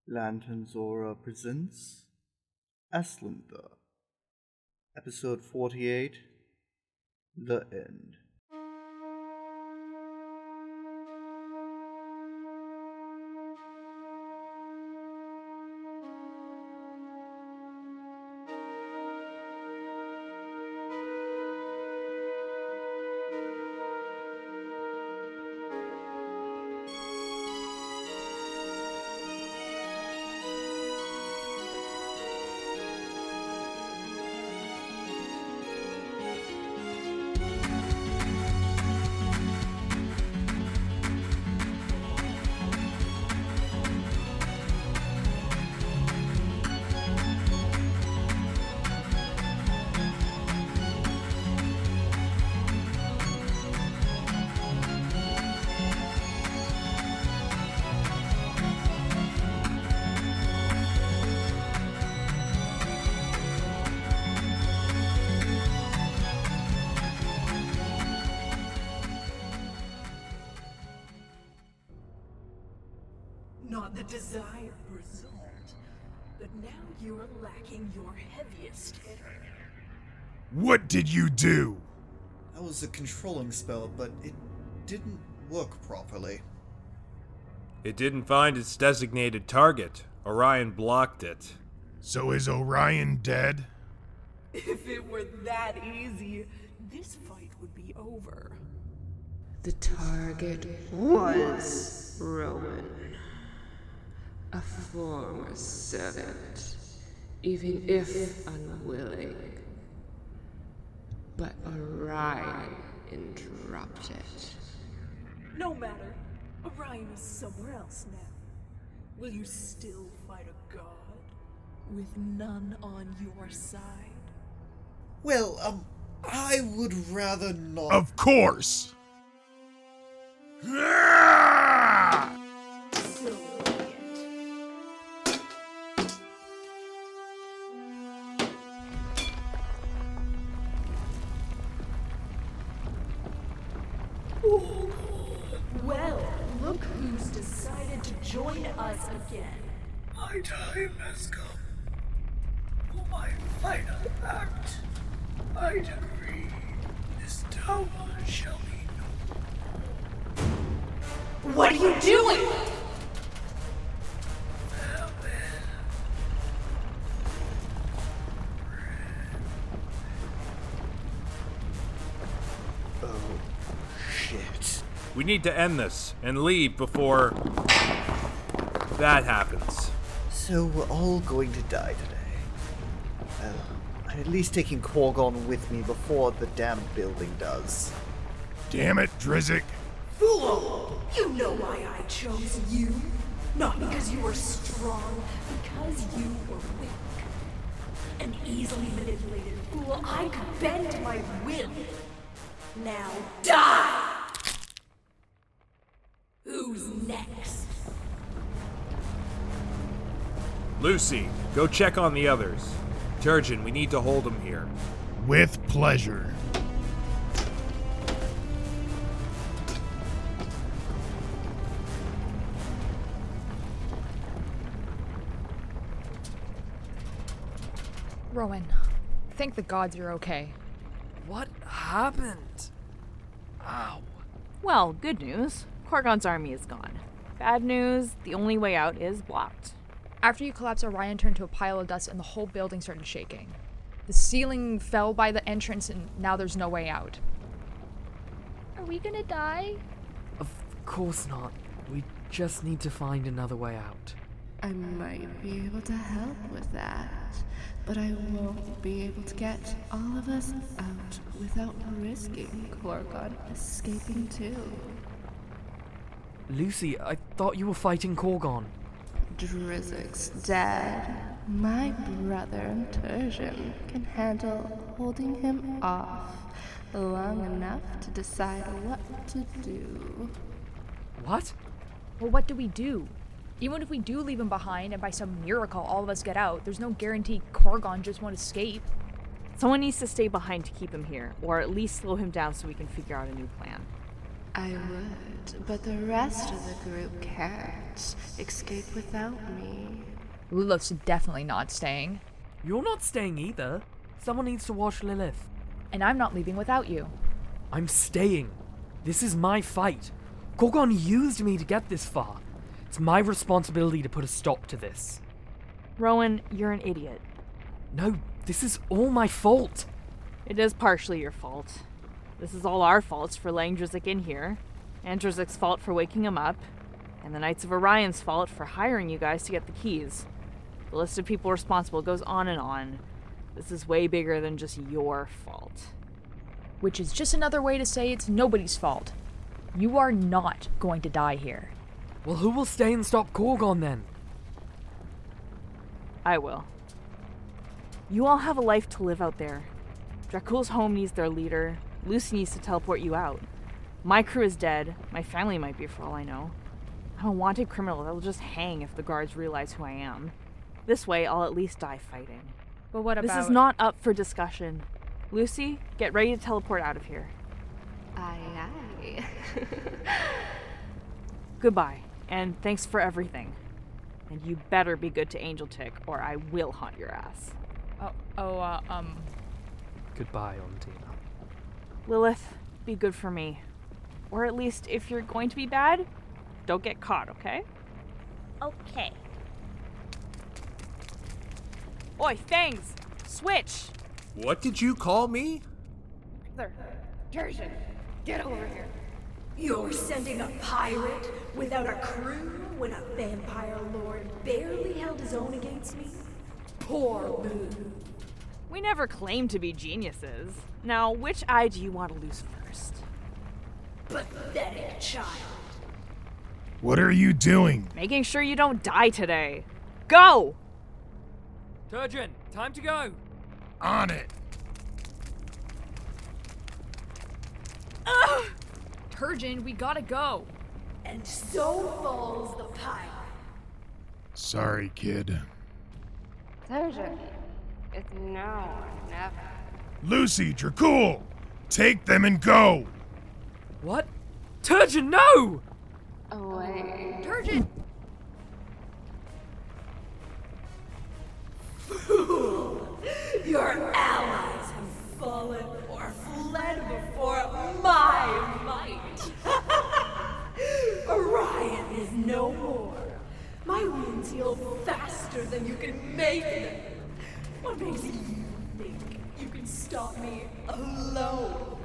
Lantern Zora presents Aslinda, Episode 48, The End. Not the desired result, but now you are lacking your heaviest hitter. What did you do? That was a controlling spell, but it didn't work properly. It didn't find its designated target. Orion blocked it. So is Orion dead? If it were that easy, this fight would be over. The target was Rowan, a former servant, even if unwilling. But Orion interrupted. No matter, Orion is somewhere else now. Will you still fight a god with none on your side? Well, I would rather not. Of course! So brilliant. Well, look who's decided to join us again. My time has come for my final act. I decree this tower shall be What are you doing? Oh, shit. We need to end this and leave before that happens. So we're all going to die today. Well, I'm at least taking Korgon with me before the damn building does. Damn it, Drizzt. Fool! You know why I chose you. Not because you were strong, because you were weak. An easily manipulated fool, I could bend my will. Now die! Who's next? Lucy, go check on the others. Turgeon, we need to hold him here. With pleasure. Rowan, thank the gods you're okay. What happened? Ow. Well, good news. Korgon's army is gone. Bad news, the only way out is blocked. After you collapsed, Orion turned to a pile of dust and the whole building started shaking. The ceiling fell by the entrance and now there's no way out. Are we gonna die? Of course not. We just need to find another way out. I might be able to help with that, but I won't be able to get all of us out without risking Korgon escaping too. Lucy, I thought you were fighting Korgon. Drizzt's dead. My brother and Turgeon can handle holding him off long enough to decide what to do. What? Well, what do we do? Even if we do leave him behind and by some miracle all of us get out, there's no guarantee Korgon just won't escape. Someone needs to stay behind to keep him here, or at least slow him down so we can figure out a new plan. I would, but the rest of the group can't escape without me. Lilith's definitely not staying. You're not staying either. Someone needs to watch Lilith. And I'm not leaving without you. I'm staying. This is my fight. Gorgon used me to get this far. It's my responsibility to put a stop to this. Rowan, you're an idiot. No, this is all my fault. It is partially your fault. This is all our faults for letting Drizzt in here, and Drizzt's fault for waking him up, and the Knights of Orion's fault for hiring you guys to get the keys. The list of people responsible goes on and on. This is way bigger than just your fault. Which is just another way to say it's nobody's fault. You are not going to die here. Well, who will stay and stop Gorgon then? I will. You all have a life to live out there. Dracul's home needs their leader. Lucy needs to teleport you out. My crew is dead. My family might be, for all I know. I'm a wanted criminal that will just hang if the guards realize who I am. This way, I'll at least die fighting. But what about... This is not up for discussion. Lucy, get ready to teleport out of here. Aye, aye. Goodbye, and thanks for everything. And you better be good to Angel Tick, or I will haunt your ass. Goodbye, Ondina. Lilith, be good for me. Or at least, if you're going to be bad, don't get caught, okay? Okay. Oi, Fangs! Switch! What did you call me? Turgeon, get over here. You're sending a pirate without a crew when a vampire lord barely held his own against me? Poor move. We never claimed to be geniuses. Now, which eye do you want to lose first? Pathetic child. What are you doing? Making sure you don't die today. Go! Turgeon, time to go! On it. Turgeon, we gotta go. And so falls the pirate. Sorry, kid. Turgeon, it's now or never. Lucy, Dracul! Take them and go! What? Turgeon, no! Away. Turgeon! Fool! Your allies have fallen or fled before my might. Orion is no more. My wounds heal faster than you can make them. What makes you think you can stop me alone?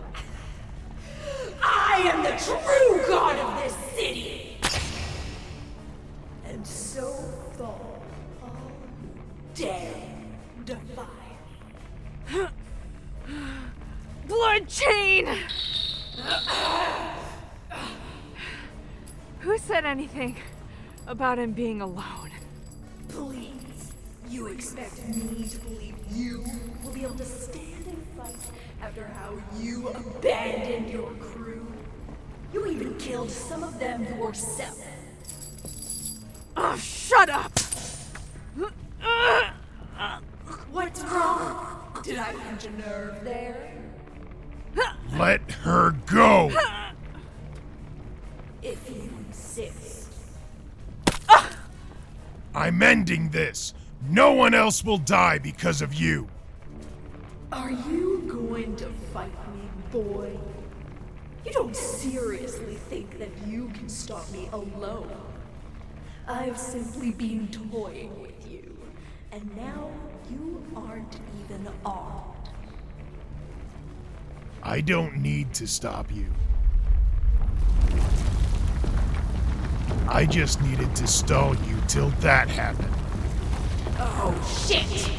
I am the true god of this city! And so fall all who dare defy me. Blood chain! Who said anything about him being alone? Please, you expect me to believe you will be able to stand and fight after how you abandoned your crew? You even killed some of them yourself. Oh, shut up! What's wrong? Did I punch a nerve there? Let her go! If you insist. I'm ending this. No one else will die because of you. Are you going to fight me, boy? You don't seriously think that you can stop me alone. I've simply been toying with you, and now you aren't even armed. I don't need to stop you. I just needed to stall you till that happened. Oh, shit!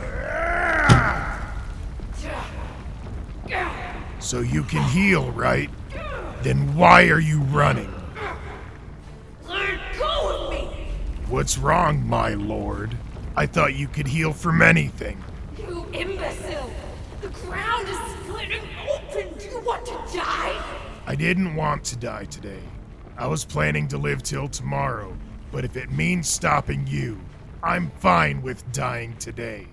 So you can heal, right? Then why are you running? Let go of me! What's wrong, my lord? I thought you could heal from anything. You imbecile! The ground is splitting open! Do you want to die? I didn't want to die today. I was planning to live till tomorrow, but if it means stopping you, I'm fine with dying today.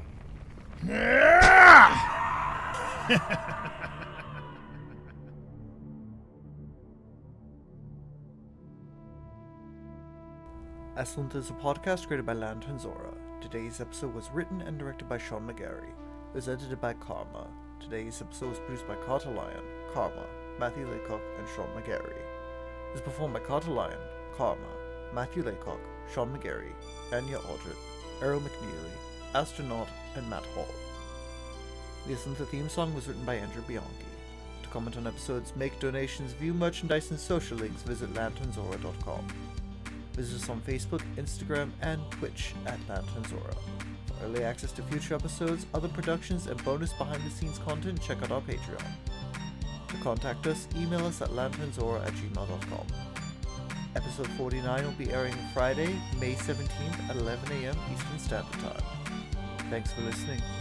Esslint is a podcast created by Lantern Zora. Today's episode was written and directed by Sean McGarry. It was edited by Karma. Today's episode was produced by Carter Lyon, Karma, Matthew Laycock, and Sean McGarry. It was performed by Carter Lyon, Karma, Matthew Laycock, Sean McGarry, Anya Aldrich, Errol McNeely, Astronaut, and Matt Hall. The Esslint theme song was written by Andrew Bianchi. To comment on episodes, make donations, view merchandise, and social links, visit lanternzora.com. Visit us on Facebook, Instagram, and Twitch at LanternZora. For early access to future episodes, other productions, and bonus behind-the-scenes content, check out our Patreon. To contact us, email us at lanternzora@gmail.com. Episode 49 will be airing Friday, May 17th at 11 a.m. Eastern Standard Time. Thanks for listening.